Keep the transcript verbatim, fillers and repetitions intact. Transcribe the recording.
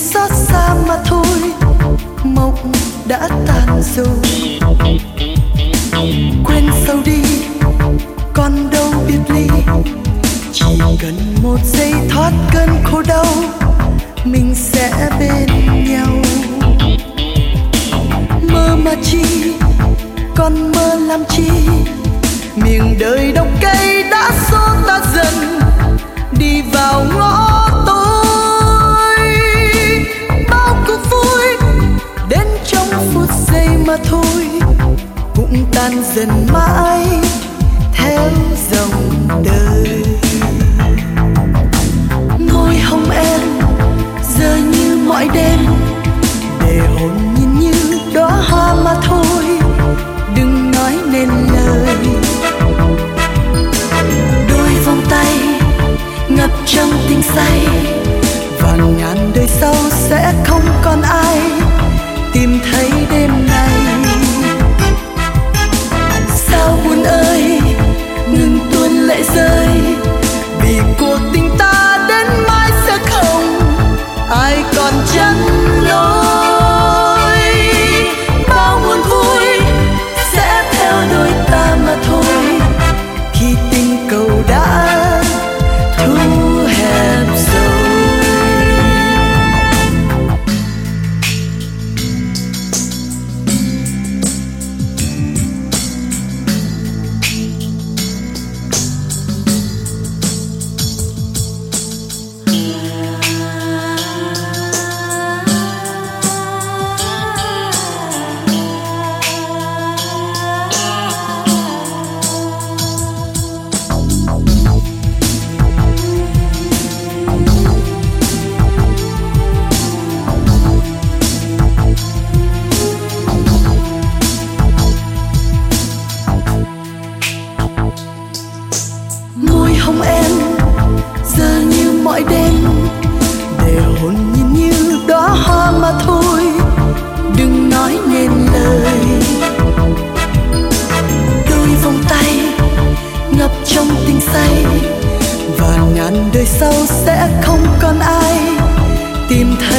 xót xa mà thôi, mộng đã tan rồi. Quên sâu đi, còn đâu biết ly, chỉ cần một giây thoát cơn khổ đau, mình sẽ bên nhau. Mơ mà chi, còn mơ làm chi, miền đời độc cay đã xô ta dần đi vào ngõ tối. Bao cuộc vui đến trong phút giây mà thôi, cũng tan dần mãi theo dòng đời. Môi hồng em giờ như mọi đêm, để hồn nhìn như đóa hoa mà thôi, đừng nói nên lời. Đôi vòng tay ngập trong tình say, và ngàn đời sau sẽ không còn ai tìm thấy đêm này. Sao buồn ơi ngừng tuôn lệ rơi, vì cuộc tình ta đến mãi sẽ không ai còn chắn lối. Bao nguồn vui sẽ theo đôi ta mà thôi, khi tình cầu đã thu hẹp rồi. Hồng em giờ như mọi đêm, để hồn nhìn như đóa hoa mà thôi, đừng nói nên lời. Đôi vòng tay ngập trong tình say, và ngàn đời sau sẽ không còn ai tìm thấy